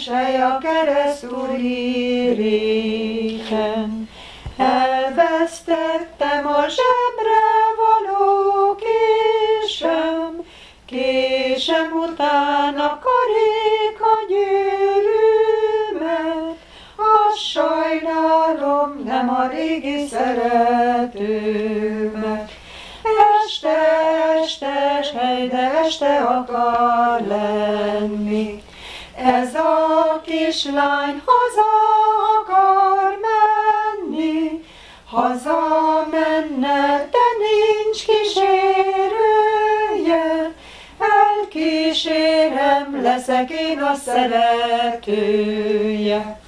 sely a keresztúri réten. Elvesztettem a zsebre való késem után a karika gyűrűmet. Azt sajnálom, nem a régi szeretőmet. Este akar lenni. Ez a kislány haza akar menni, haza menne, de nincs kísérője. Elkísérem, leszek én a szeretője.